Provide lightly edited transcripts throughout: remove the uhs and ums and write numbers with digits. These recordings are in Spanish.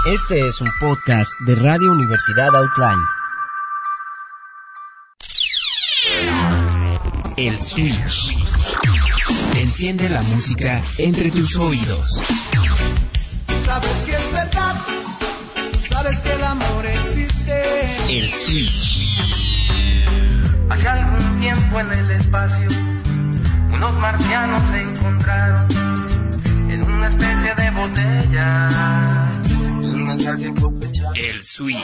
Este es un podcast de Radio Universidad Outline. El Switch. Enciende la música entre tus oídos. Sabes que es verdad, sabes que el amor existe. El Switch. Hace algún tiempo en el espacio, unos marcianos se encontraron en una especie de botella. Un mensaje aprovechado. El Switch.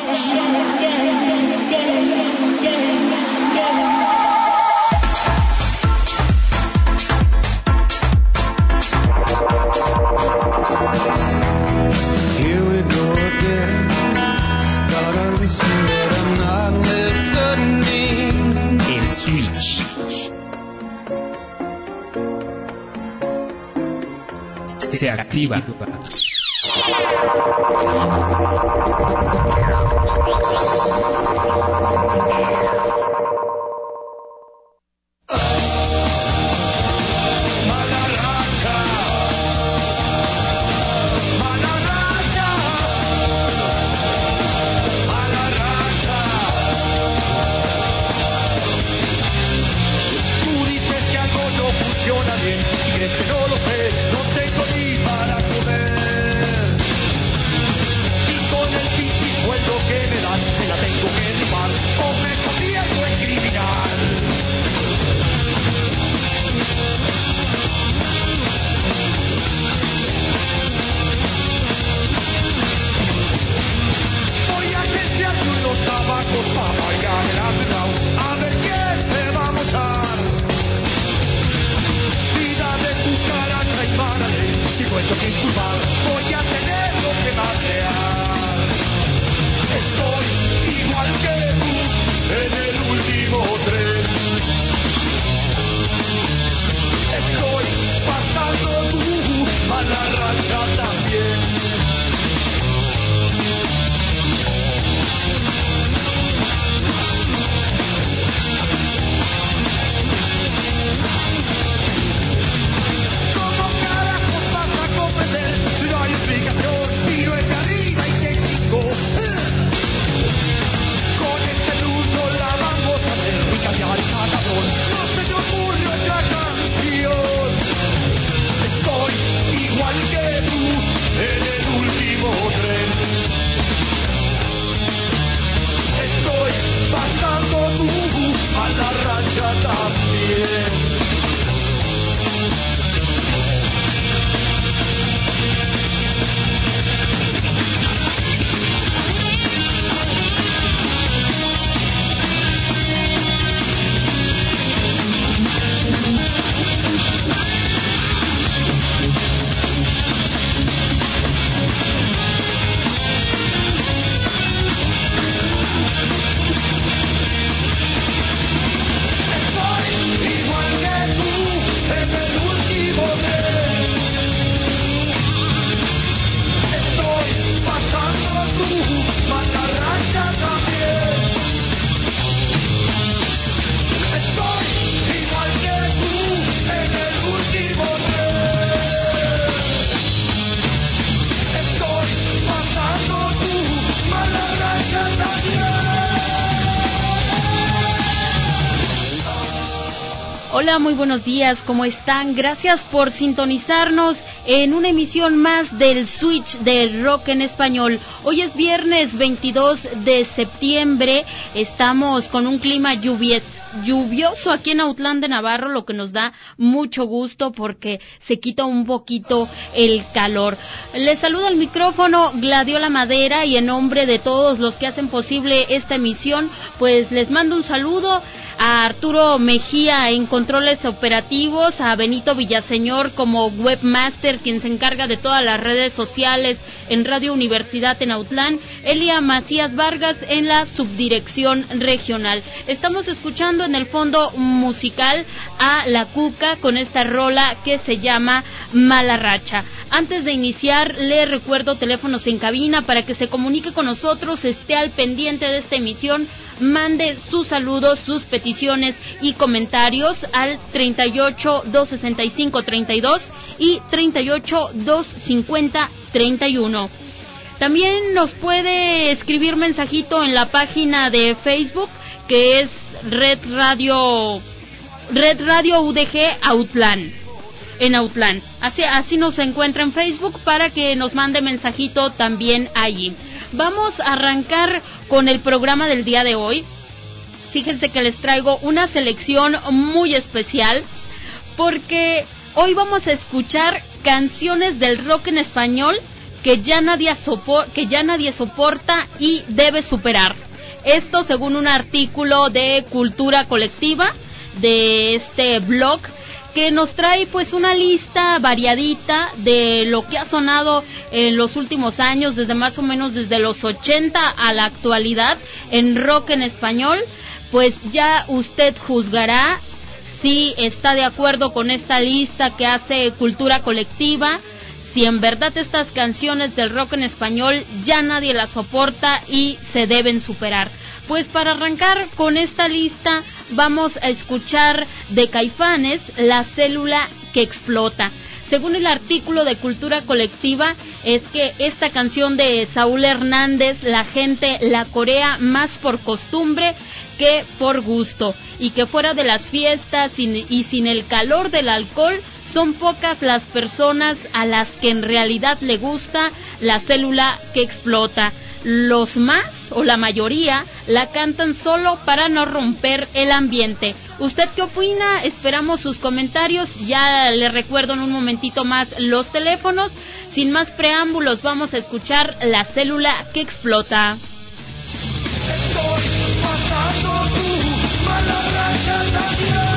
Here we go again. Gotta listen, but I'm not listening. El Switch. Se activa. Hola, muy buenos días, ¿cómo están? Gracias por sintonizarnos en una emisión más del Switch de Rock en Español. Hoy es viernes 22 de septiembre, estamos con un clima lluvioso aquí en Autlán de Navarro, lo que nos da mucho gusto porque se quita un poquito el calor. Les saluda el micrófono Gladiola Madera y en nombre de todos los que hacen posible esta emisión, pues les mando un saludo a Arturo Mejía en controles operativos, a Benito Villaseñor como webmaster, quien se encarga de todas las redes sociales en Radio Universidad en Autlán, Elia Macías Vargas en la subdirección regional. Estamos escuchando en el fondo musical a La Cuca con esta rola que se llama Mala Racha. Antes de iniciar, les recuerdo teléfonos en cabina para que se comunique con nosotros, esté al pendiente de esta emisión, mande sus saludos, sus peticiones y comentarios al 38 265 32 y 38 250 31. También nos puede escribir mensajito en la página de Facebook, que es Red Radio UDG Autlán, en Autlán. Así nos encuentra en Facebook para que nos mande mensajito también allí. Vamos a arrancar con el programa del día de hoy. Fíjense que les traigo una selección muy especial, porque hoy vamos a escuchar canciones del rock en español que ya nadie soporta y debe superar. Esto según un artículo de Cultura Colectiva, de este blog, que nos trae pues una lista variadita de lo que ha sonado en los últimos años, desde más o menos desde los 80 a la actualidad en rock en español. Pues ya usted juzgará si está de acuerdo con esta lista que hace Cultura Colectiva, si en verdad estas canciones del rock en español ya nadie las soporta y se deben superar. Pues para arrancar con esta lista vamos a escuchar de Caifanes, La célula que explota. Según el artículo de Cultura Colectiva, es que esta canción de Saúl Hernández la gente la corea más por costumbre que por gusto, y que fuera de las fiestas y sin el calor del alcohol, son pocas las personas a las que en realidad le gusta La célula que explota. Los más, o la mayoría, la cantan solo para no romper el ambiente. ¿Usted qué opina? Esperamos sus comentarios. Ya le recuerdo en un momentito más los teléfonos. Sin más preámbulos, vamos a escuchar La célula que explota. Estoy pasando tu mala racha también.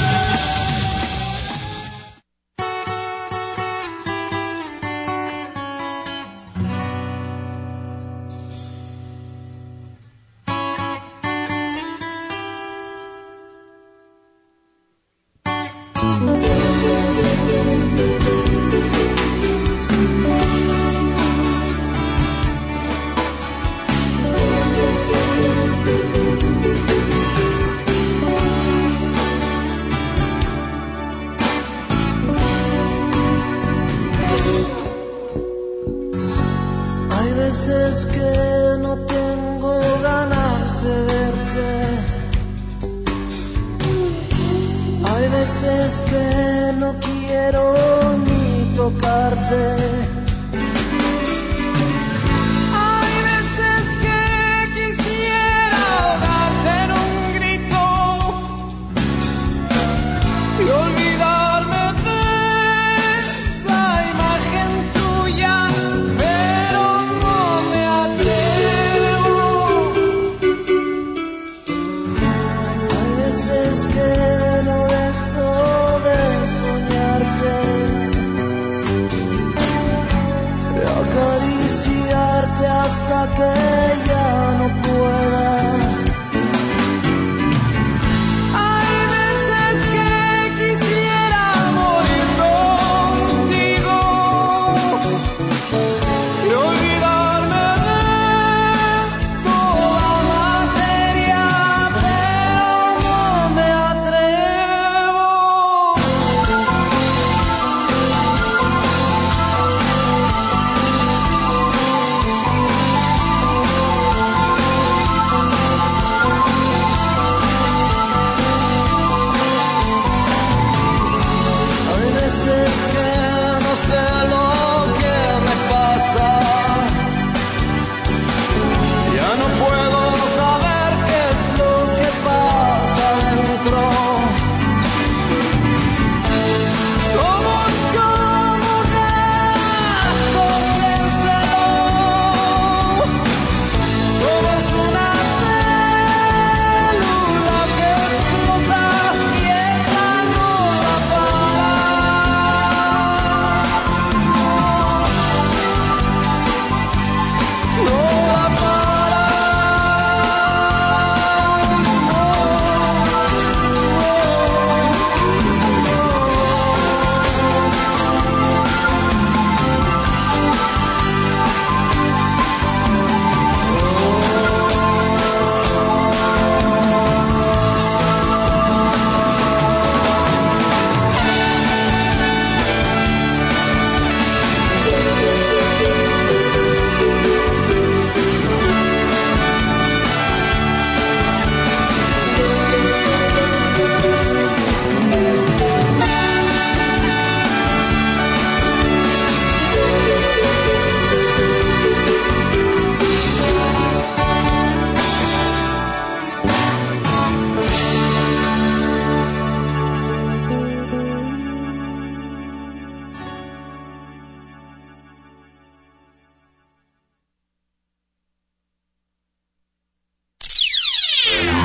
veces que no tengo ganas de verte. Hay veces que no quiero ni tocarte. Hay veces que quisiera ahogarte en un grito y olvidarme de esa imagen tuya, pero no me atrevo. Hay veces que no dejo de soñarte, de acariciarte hasta que ya no pueda. Hay veces que quisiera morir contigo y olvidarme de toda materia, pero no me atrevo.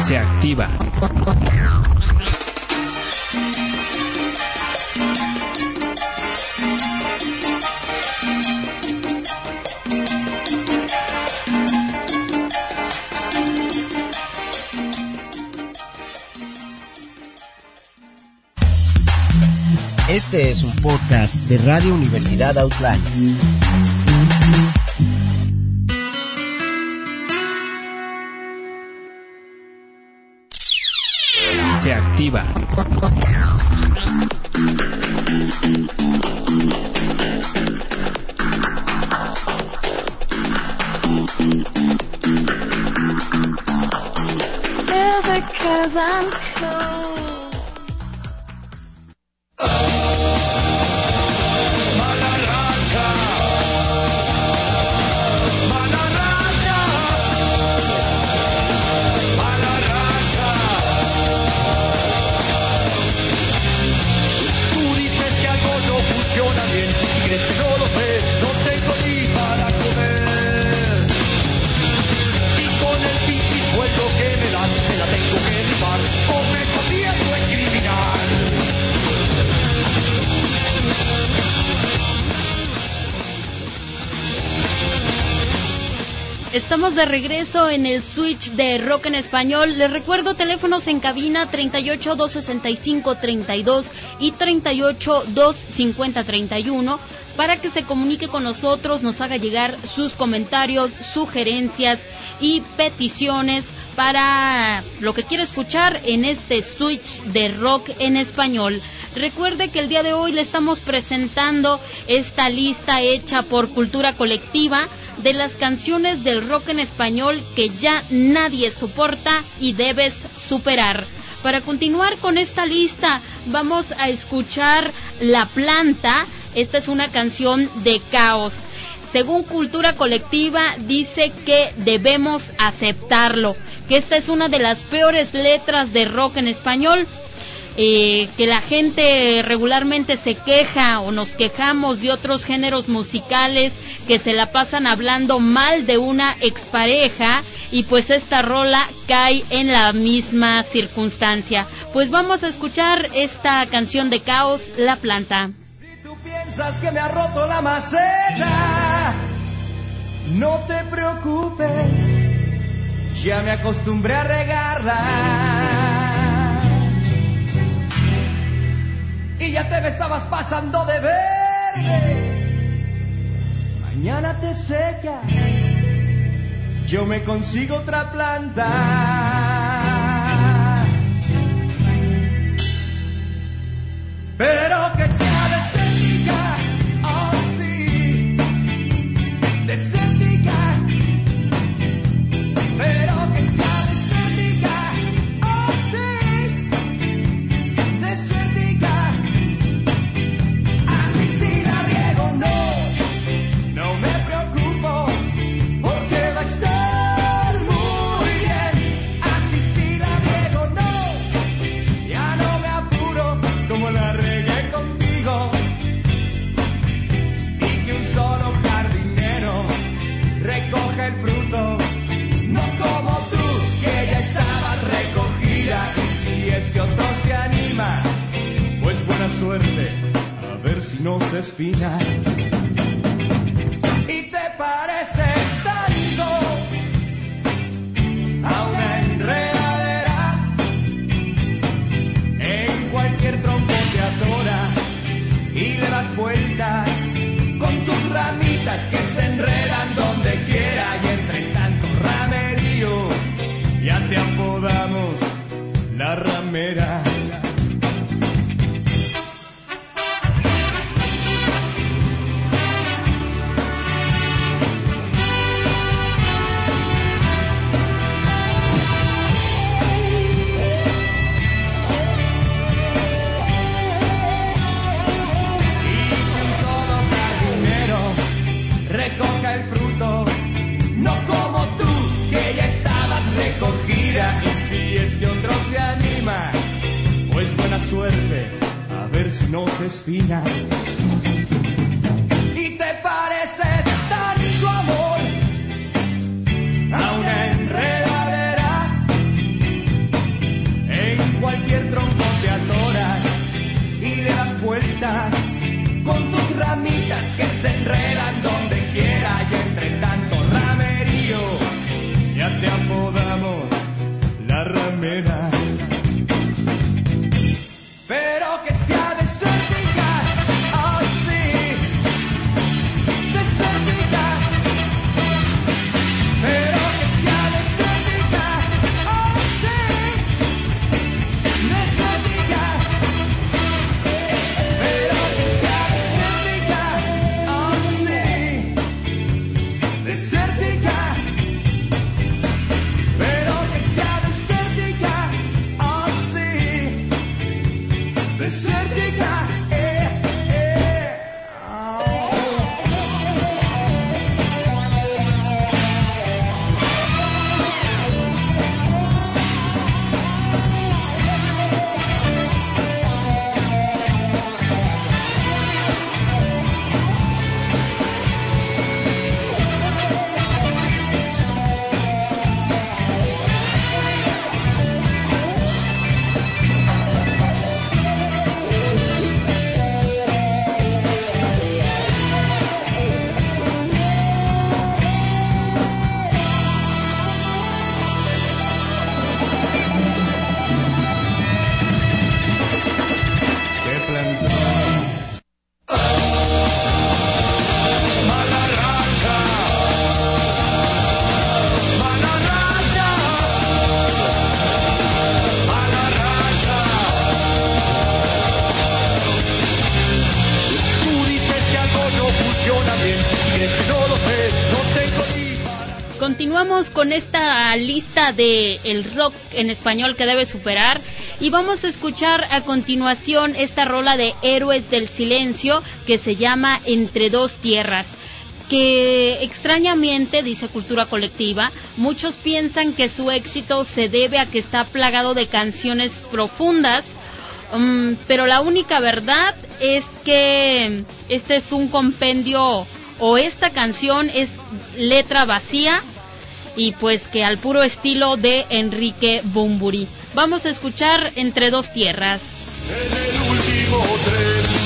Se activa. Este es un podcast de Radio Universidad Outland. Se activa. Estamos de regreso en el switch de Rock en Español. Les recuerdo teléfonos en cabina 38 265 32 y 38 250 31 para que se comunique con nosotros, nos haga llegar sus comentarios, sugerencias y peticiones para lo que quiera escuchar en este switch de Rock en Español. Recuerde que el día de hoy le estamos presentando esta lista hecha por Cultura Colectiva de las canciones del rock en español que ya nadie soporta y debes superar. Para continuar con esta lista, vamos a escuchar La Planta. Esta es una canción de Caos. Según Cultura Colectiva, dice que debemos aceptarlo, que esta es una de las peores letras de rock en español. Que la gente regularmente se queja o nos quejamos de otros géneros musicales que se la pasan hablando mal de una expareja, y pues esta rola cae en la misma circunstancia. Pues vamos a escuchar esta canción de Caos, La Planta. Si tú piensas que me ha roto la maceta, no te preocupes, ya me acostumbré a regarla. Y ya te me estabas pasando de verde. Mañana te secas, yo me consigo otra planta. Pero que sea desértica, oh sí, desértica. Pero que sea desértica, oh sí, desértica. No me preocupo, porque va a estar muy bien. Así si la riego, no, ya no me apuro, como la regué contigo. Y que un solo jardinero recoge el fruto, no como tú, que ya estabas recogida. Y si es que otro se anima, pues buena suerte, a ver si no se espina. Pareces tanto a una enredadera, en cualquier tronco te atoras y le das vueltas con tus ramitas que se enredan donde quiera. Y entre tanto ramerío ya te apodamos la ramera. Recoja el fruto, no como tú, que ya estabas recogida. Y si es que otro se anima, pues buena suerte, a ver si no se espina. Y te pareces tanto, amor, a una enredadera, continuamos con esta lista de el rock en español que debe superar y vamos a escuchar a continuación esta rola de Héroes del Silencio que se llama Entre Dos Tierras, que extrañamente, dice Cultura Colectiva, muchos piensan que su éxito se debe a que está plagado de canciones profundas, pero la única verdad es que este es un compendio, o esta canción es letra vacía, y pues que al puro estilo de Enrique Bunbury. Vamos a escuchar Entre Dos Tierras. En el último tren.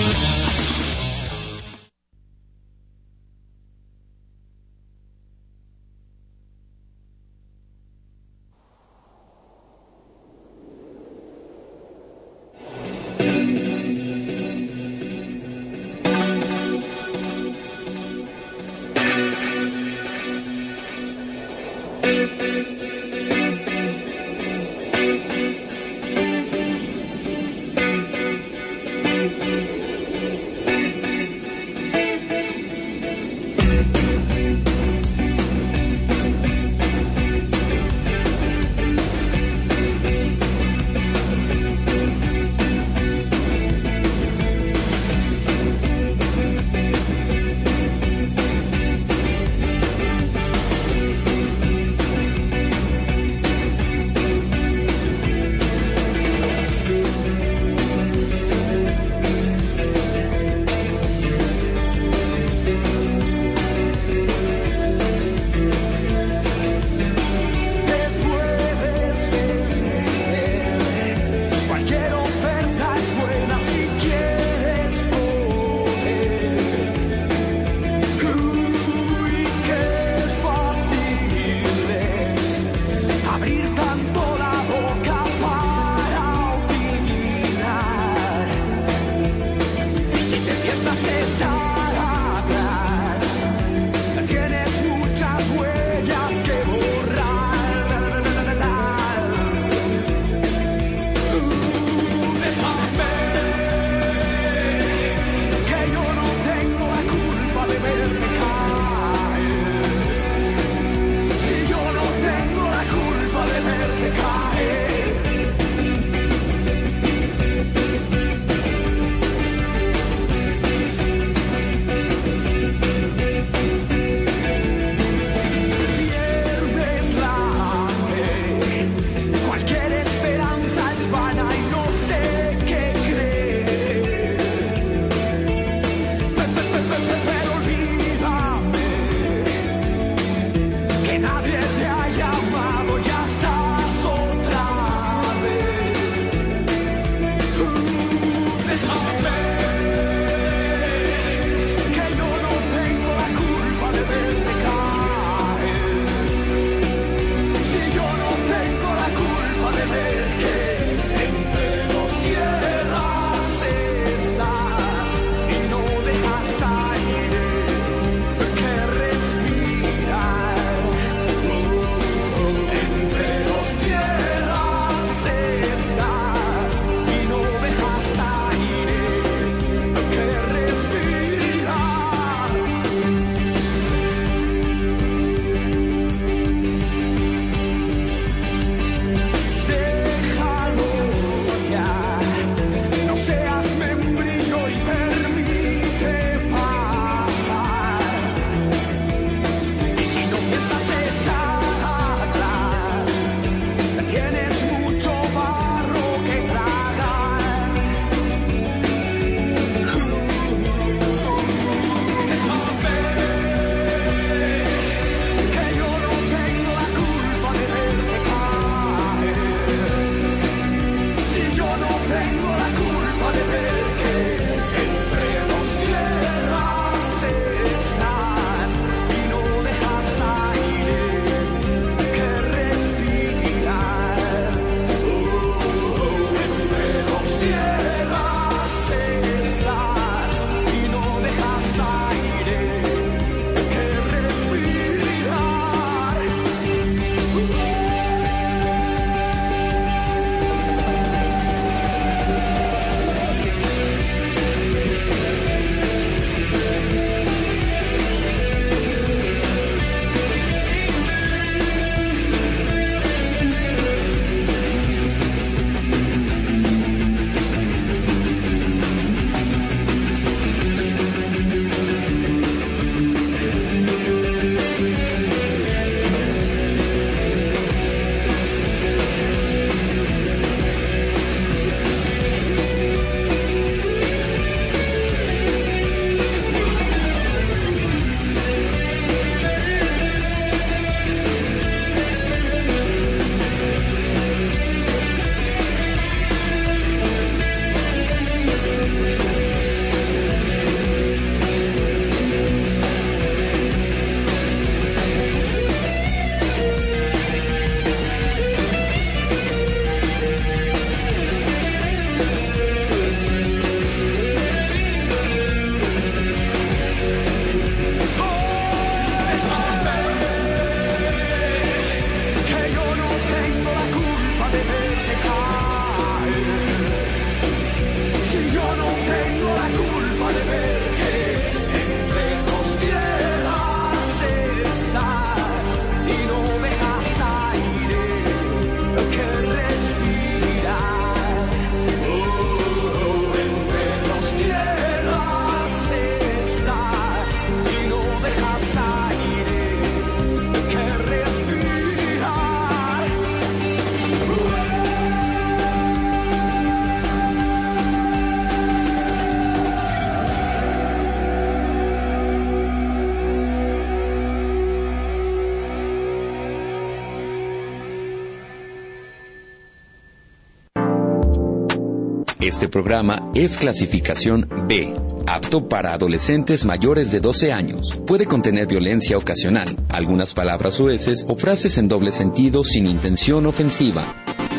Este programa es clasificación B, apto para adolescentes mayores de 12 años. Puede contener violencia ocasional, algunas palabras soeces o frases en doble sentido sin intención ofensiva.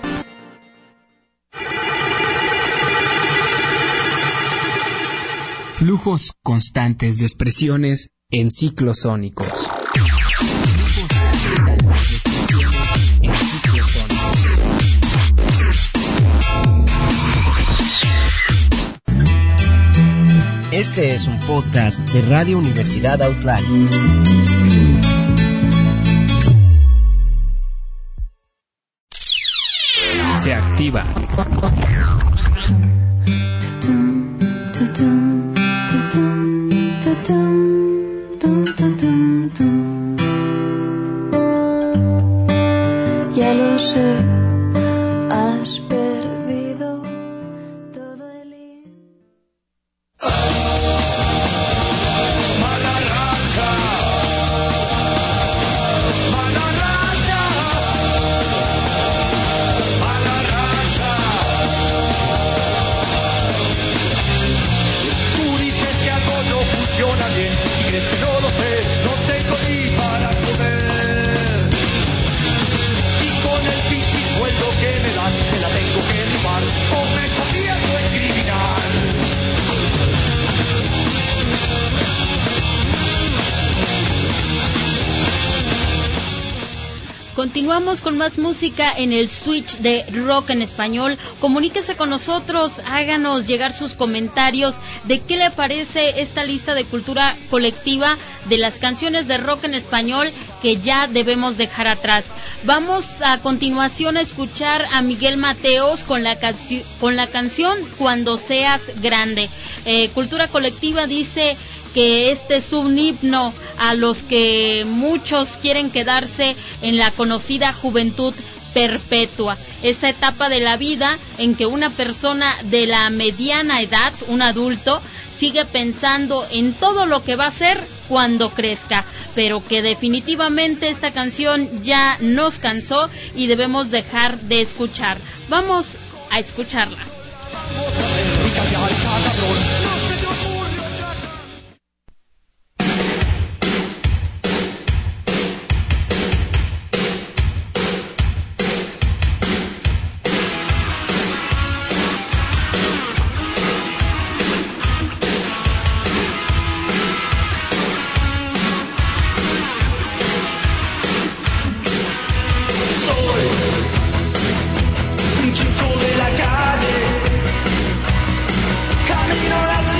Flujos constantes de expresiones en ciclos sónicos. Este es un podcast de Radio Universidad Outland. Se activa. Ya lo sé, has perdido todo el hilo. Mala racha, mala racha, mala racha. Tú dices que algo no funciona bien y crees que no lo sé, no tengo ni para comer. Con el pinche sueldo que me dan, me la tengo que rifar o me convierto en criminal. Continuamos con más música en el switch de rock en español. Comuníquese con nosotros, háganos llegar sus comentarios de qué le parece esta lista de cultura colectiva de las canciones de rock en español que ya debemos dejar atrás. Vamos a continuación a escuchar a Miguel Mateos con la canción Cuando seas grande. Cultura colectiva dice que este es un himno a los que muchos quieren quedarse en la conocida juventud perpetua, esa etapa de la vida en que una persona de la mediana edad, un adulto, sigue pensando en todo lo que va a hacer cuando crezca, pero que definitivamente esta canción ya nos cansó y debemos dejar de escuchar. Vamos a escucharla. Un chico de la calle, camino a la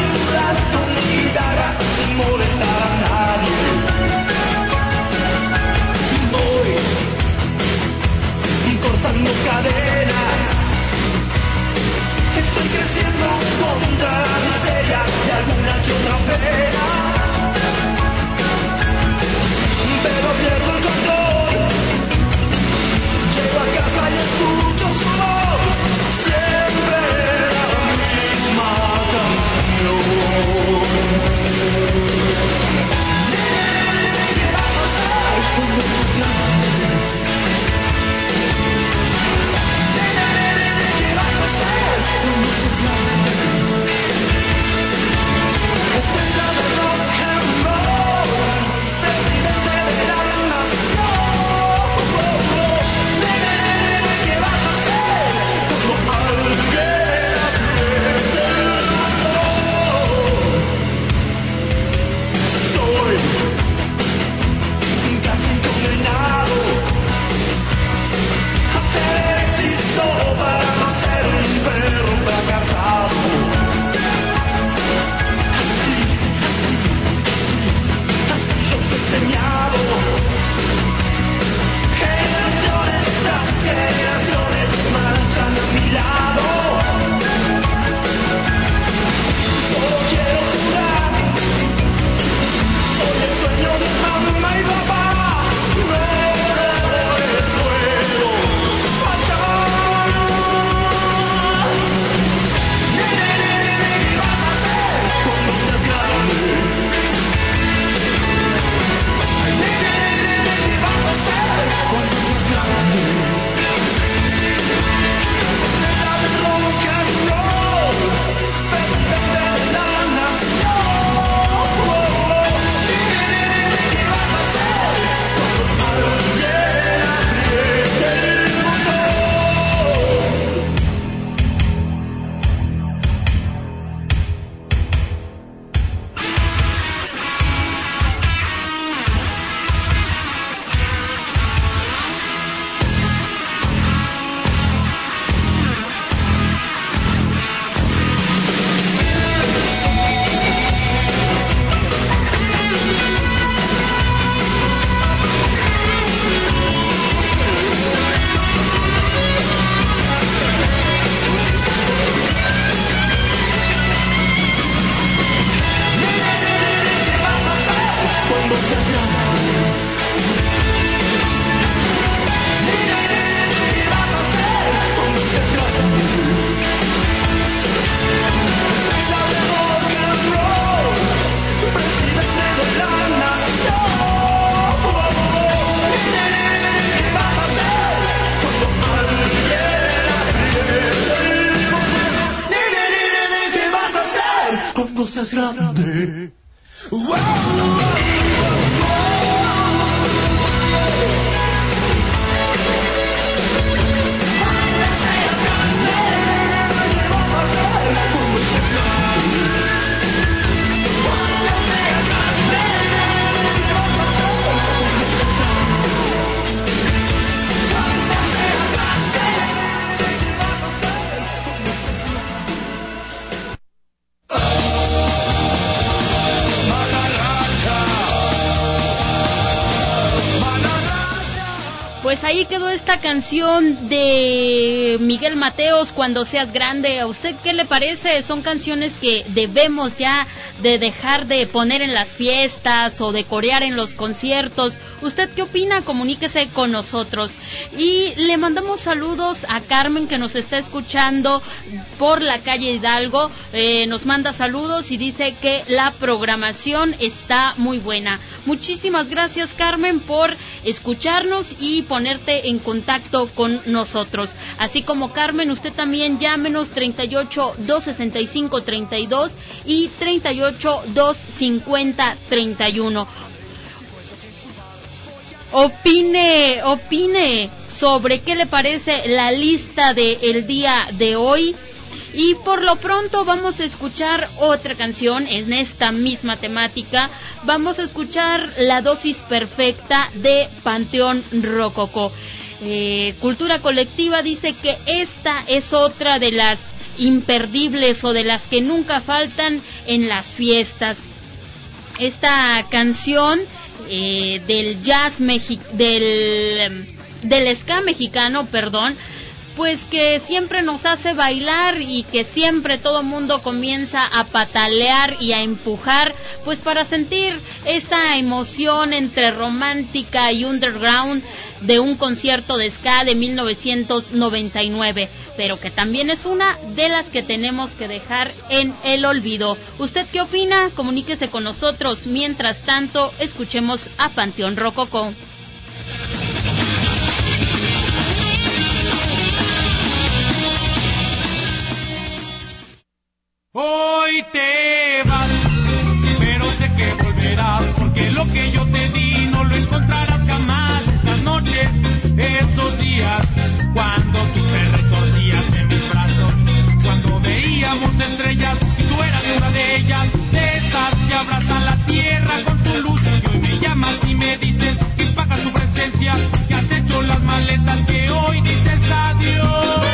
seas grande. Pues ahí quedó esta canción de Miguel Mateos, Cuando seas grande. ¿A usted qué le parece? Son canciones que debemos ya de dejar de poner en las fiestas o de corear en los conciertos. ¿Usted qué opina? Comuníquese con nosotros. Y le mandamos saludos a Carmen, que nos está escuchando por la calle Hidalgo. Nos manda saludos y dice que la programación está muy buena. Muchísimas gracias, Carmen, por escucharnos y ponerte en contacto con nosotros. Así como Carmen, usted también llámenos 38 265 32 y 38 250 31. Opine sobre qué le parece la lista del día de hoy. Y por lo pronto vamos a escuchar otra canción en esta misma temática. Vamos a escuchar La dosis perfecta de Panteón Rococó. Cultura Colectiva dice que esta es otra de las imperdibles o de las que nunca faltan en las fiestas. Esta canción del jazz del ska mexicano, pues que siempre nos hace bailar y que siempre todo mundo comienza a patalear y a empujar, pues para sentir esa emoción entre romántica y underground de un concierto de ska de 1999, pero que también es una de las que tenemos que dejar en el olvido. ¿Usted qué opina? Comuníquese con nosotros. Mientras tanto, escuchemos a Panteón Rococó. Hoy te vas, pero sé que volverás, porque lo que yo te di no lo encontrarás jamás. Esas noches, esos días, cuando tú te retorcías en mis brazos, cuando veíamos estrellas y tú eras una de ellas, de esas que abrazan la tierra con su luz. Y hoy me llamas y me dices que pagas tu presencia, que has hecho las maletas, que hoy dices adiós.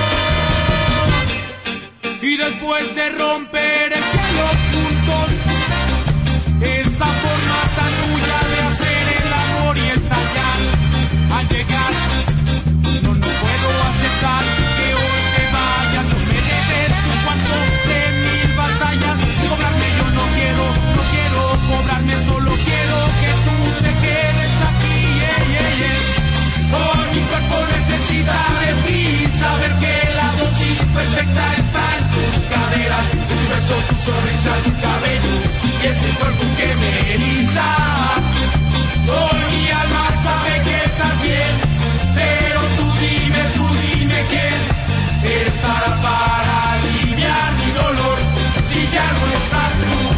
Y después de romper el cielo juntos, esa forma tan tuya de hacer el amor y estallar, al llegar, no puedo aceptar que hoy te vayas. No me debes un cuarto de 1000 batallas. Cobrarme yo no quiero cobrarme, solo quiero que tú te quedes aquí. Hoy mi cuerpo necesita de ti, saber que la dosis perfecta está en tus caderas, tus besos, tu sonrisa, tu cabello y ese cuerpo que me eriza. Hoy mi alma sabe que estás bien, pero tú dime quién estará para aliviar mi dolor si ya no estás tú.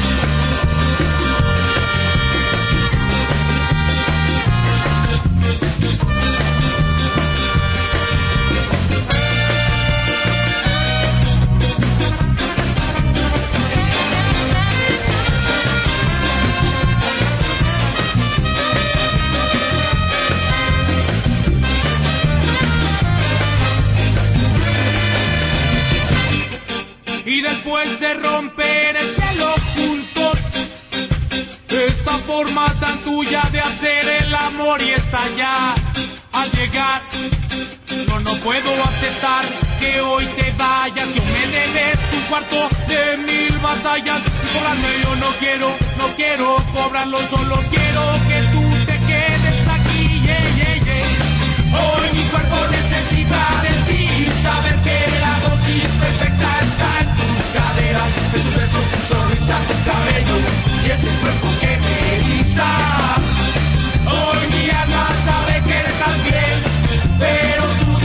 Y después de romper el cielo juntos, esta forma tan tuya de hacer el amor y estallar, al llegar, no puedo aceptar que hoy te vayas. Yo me debes un cuarto de 1000 batallas. Cobrarme yo no quiero cobrarlo, solo quiero que tú te quedes aquí. Hoy mi cuerpo necesita de ti, saber que la dosis perfecta está en tus caderas, en tus besos, tu sonrisa, tu cabello y ese cuerpo que me eriza. Hoy mi alma sabe que estás bien, pero tú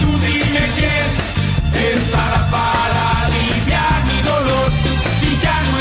dime quién estará para aliviar mi dolor si ya no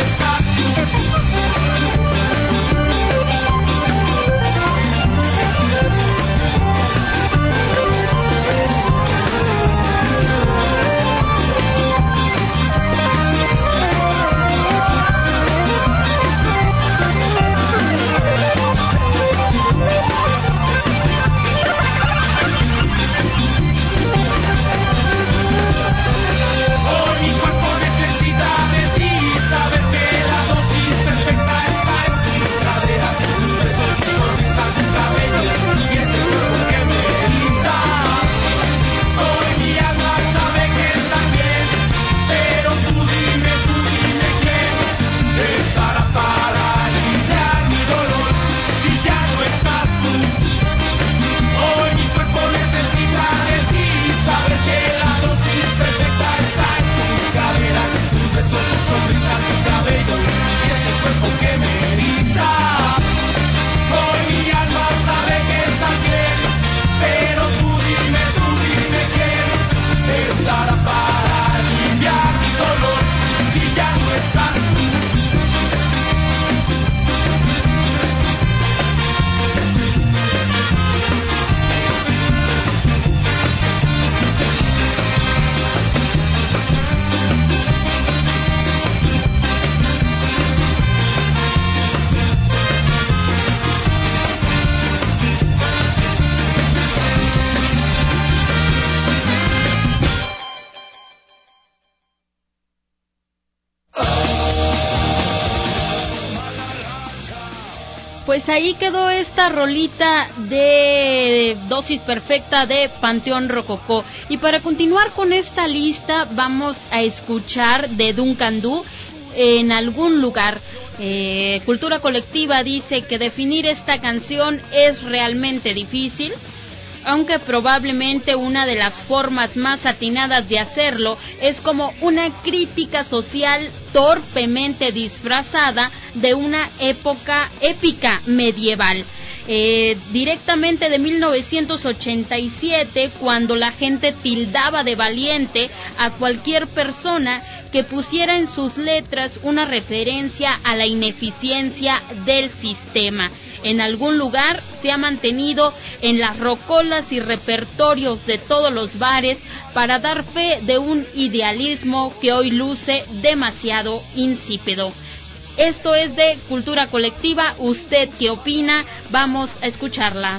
Pues ahí quedó esta rolita de Dosis Perfecta de Panteón Rococó. Y para continuar con esta lista vamos a escuchar de Duncan Du, En algún lugar. Cultura Colectiva dice que definir esta canción es realmente difícil, aunque probablemente una de las formas más atinadas de hacerlo es como una crítica social torpemente disfrazada de una épica medieval. Directamente de 1987, cuando la gente tildaba de valiente a cualquier persona que pusiera en sus letras una referencia a la ineficiencia del sistema. En algún lugar se ha mantenido en las rocolas y repertorios de todos los bares para dar fe de un idealismo que hoy luce demasiado insípido. Esto es de Cultura Colectiva. ¿Usted qué opina? Vamos a escucharla.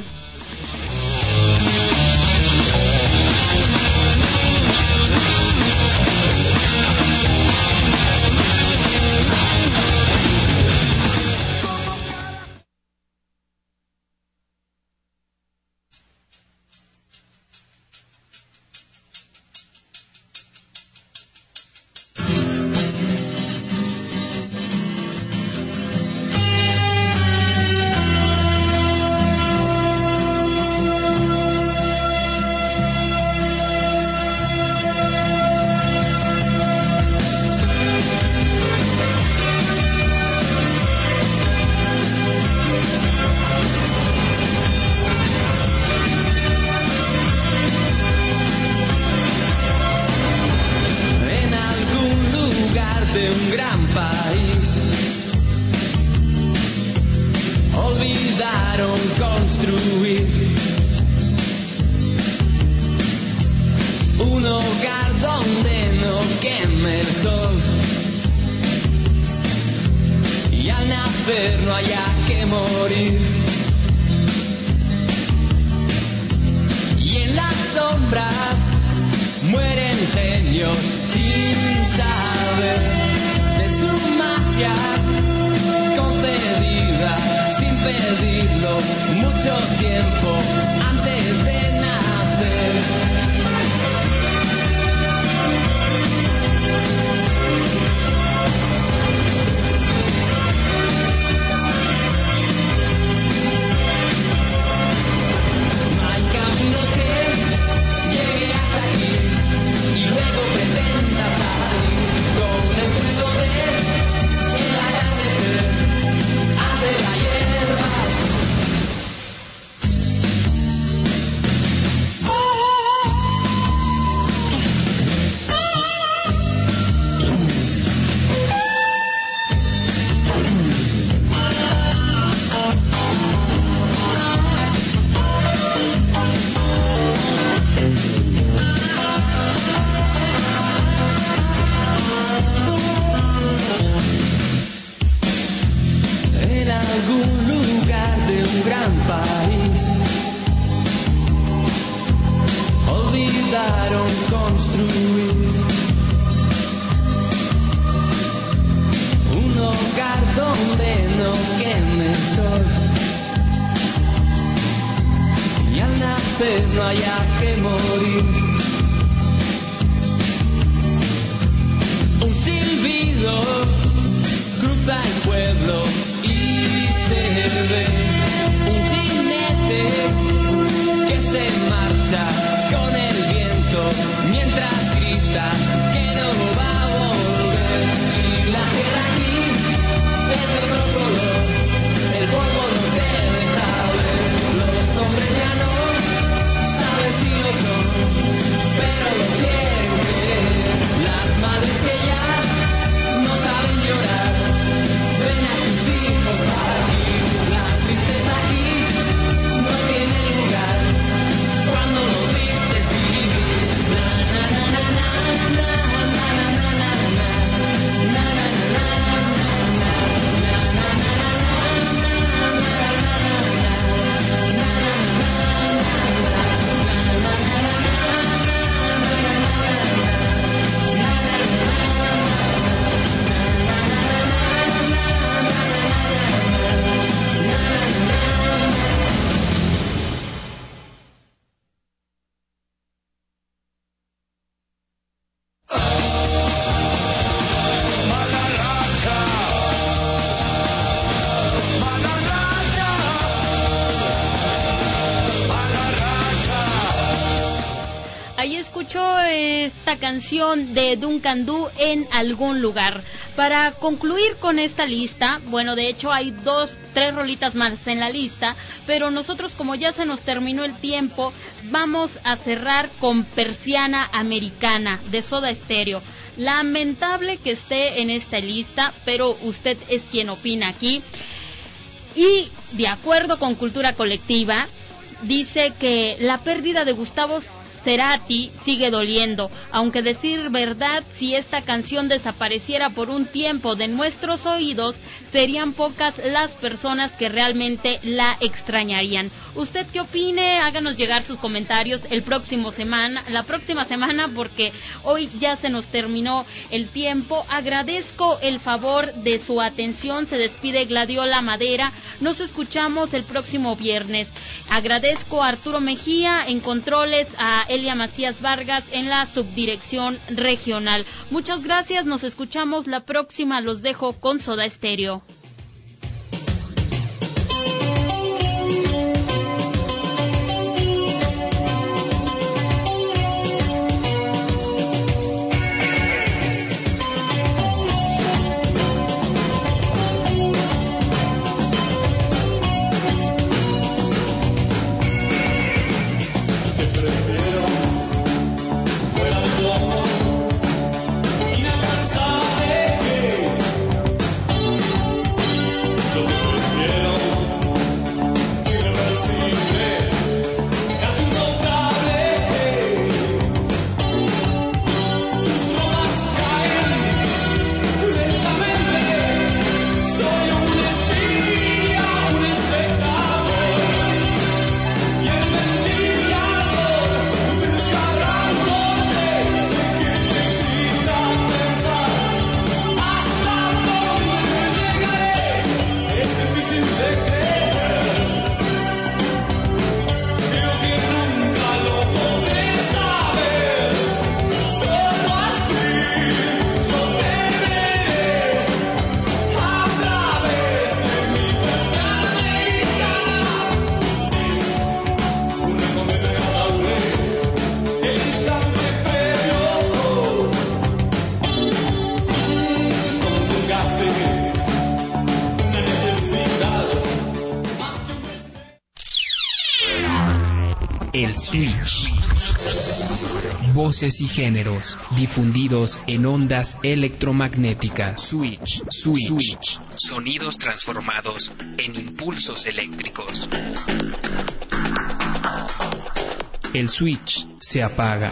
Cuando los Ahí escuchó esta canción de Duncan Du, En algún lugar. Para concluir con esta lista, bueno, de hecho hay 3 rolitas más en la lista, pero nosotros, como ya se nos terminó el tiempo, vamos a cerrar con Persiana Americana de Soda Stereo. Lamentable que esté en esta lista, pero usted es quien opina aquí. Y de acuerdo con Cultura Colectiva, dice que la pérdida de Gustavo Cerati sigue doliendo, aunque decir verdad, si esta canción desapareciera por un tiempo de nuestros oídos, serían pocas las personas que realmente la extrañarían. ¿Usted qué opine? Háganos llegar sus comentarios la próxima semana, porque hoy ya se nos terminó el tiempo. Agradezco el favor de su atención. Se despide Gladiola Madera. Nos escuchamos el próximo viernes. Agradezco a Arturo Mejía en controles, a Elia Macías Vargas en la subdirección regional. Muchas gracias, nos escuchamos la próxima. Los dejo con Soda Stereo. El Switch. Voces y géneros difundidos en ondas electromagnéticas. Switch. Sonidos transformados en impulsos eléctricos. El switch se apaga.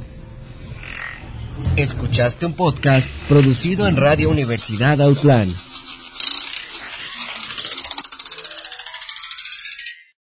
Escuchaste un podcast producido en Radio Universidad Autlán.